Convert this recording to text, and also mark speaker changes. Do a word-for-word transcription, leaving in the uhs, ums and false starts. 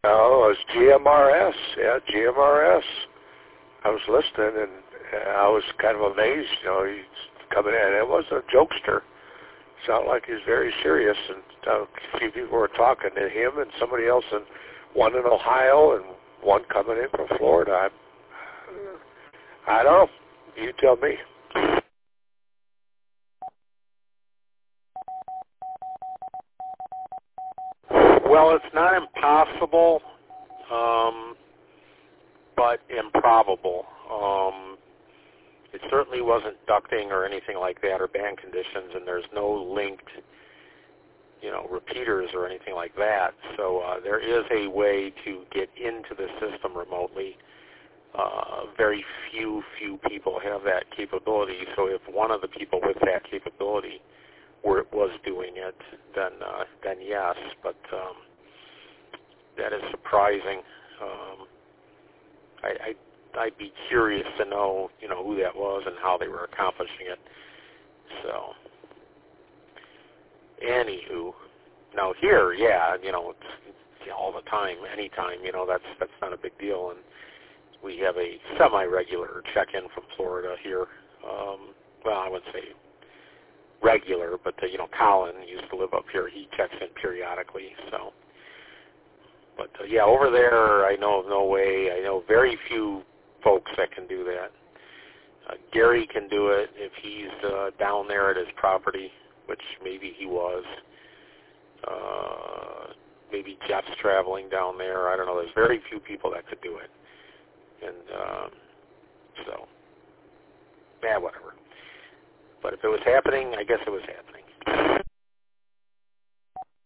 Speaker 1: Oh, it was G M R S. Yeah, G M R S. I was listening, and I was kind of amazed. You know, he's coming in. It was a jokester. Sounded like he was very serious, and uh, a few people were talking to him and somebody else, and one in Ohio and one coming in from Florida. I, I don't know. You tell me.
Speaker 2: Well, it's not impossible, um, but improbable. Um, it certainly wasn't ducting or anything like that or band conditions, and there's no linked, you know, repeaters or anything like that. So uh, there is a way to get into the system remotely. Uh, very few, few people have that capability. So if one of the people with that capability were, was doing it, then uh, then yes. But um, that is surprising. Um, I, I I'd be curious to know, you know, who that was and how they were accomplishing it. So, anywho, now here, yeah, you know, it's, it's all the time, anytime, you know, that's that's not a big deal. And we have a semi-regular check-in from Florida here. Um, well, I wouldn't say regular, but uh, you know, Colin used to live up here. He checks in periodically. So, but uh, yeah, over there, I know of no way. I know very few folks that can do that. Uh, Gary can do it if he's uh, down there at his property, which maybe he was. Uh, maybe Jeff's traveling down there. I don't know. There's very few people that could do it. And um, so, yeah, whatever. But if it was happening, I guess it was happening.